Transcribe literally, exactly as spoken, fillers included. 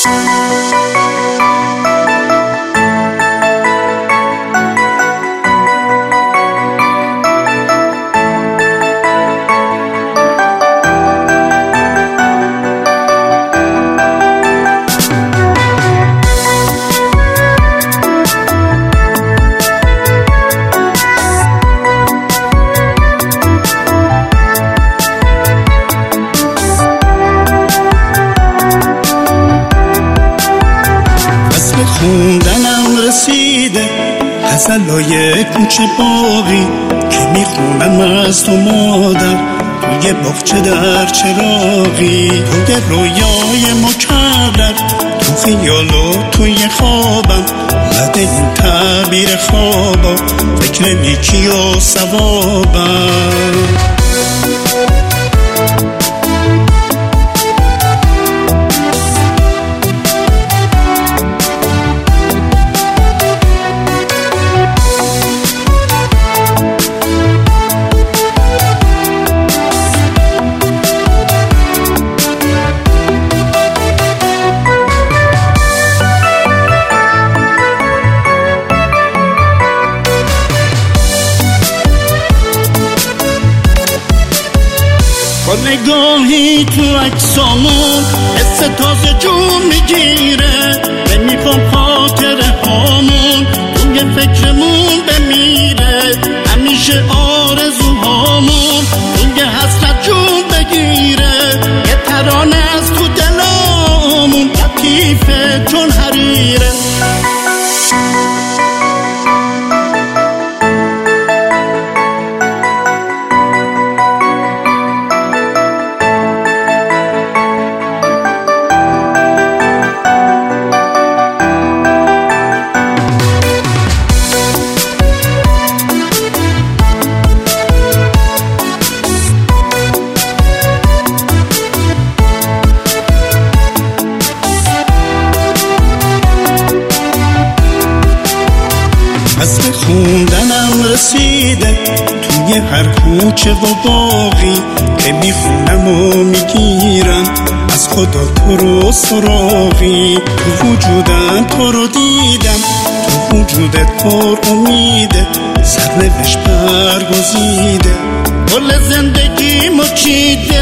خوندنم رسیده غزلای کوچه باقی که میخونم از تو مادر، توی باغچه در چراغی، توی رویای مکرر، تو خیال و توی خوابم، لده این تعبیر خوابا فکر نیکی و ثوابم. با نگاهی تو عکسامون حس تازه جون میگیره، نمیخوام خاطره هامون توی فکرمون بمیره، همیشه آرزوهامون توی حسرت جون بگیره، یه ترانه از تو دلامون لطیفه چون حریره. فصل خوندنم رسیده توی هر کوچه و باقی که میخونم و میگیرم از خدا تو رو سراغی، تو وجودم تو رو دیدم، تو وجودت پر امیده، سرنوشت برگزیده، گل زندگی مچیده،